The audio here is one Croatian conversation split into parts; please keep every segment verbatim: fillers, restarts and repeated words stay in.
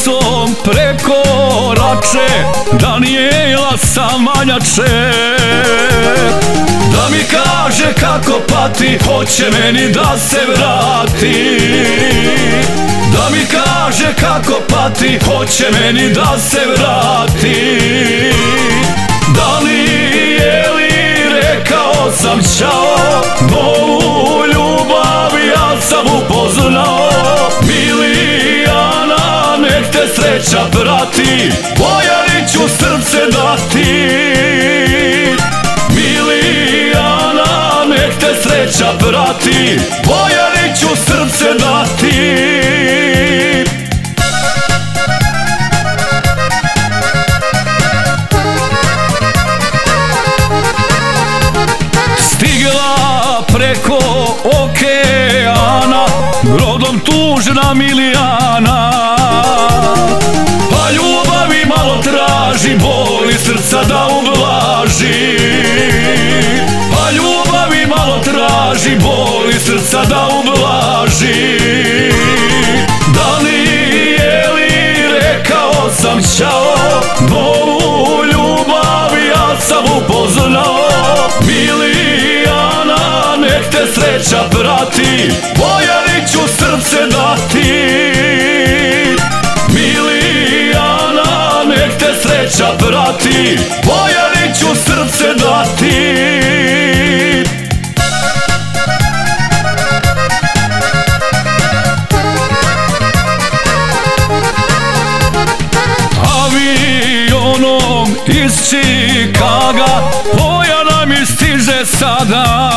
ulicom prekorače, Danijela sa Manjače. Da mi kaže kako pati, hoće meni da se vrati. Da mi kaže kako pati, hoće meni da se vrati. Danijeli rekao sam čao, novu ljubav ja sam upoznao. Milijana, nek te sreća prati, Bojani ću srce dati. Milijana, nek te sreća prati, Bojani ću srce dati. Stigla preko okeana, brodom tužna Milijana. Pa ljubavi malo traži, boli srca da ublaži. Pa ljubavi malo traži, boli srca da ublaži. Danijeli rekao sam čao, novu ljubav ja sam upoznao. Milijana, nek te sreća prati, Bojani ću srce dati. Milijana, nek te sreća prati, Bojani ću srce dati. Avionom iz Čikaga Bojana mi stiže sada.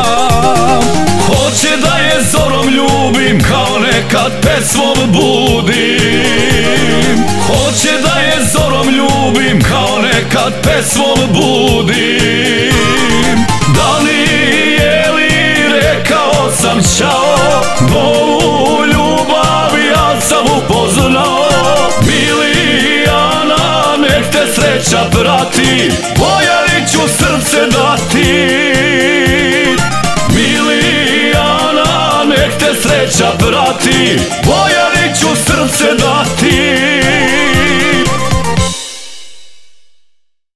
Hoće da je zorom ljubim, kao nekad pesmom budim. Hoće da je zorom ljubim, kao nekad pesmom budim. Danijeli rekao sam čao, novu ljubav ja sam upoznao. Milijana, nek te sreća prati, Bojani ću srce dati. Milijana, nek te sreća prati, Bojani ću srce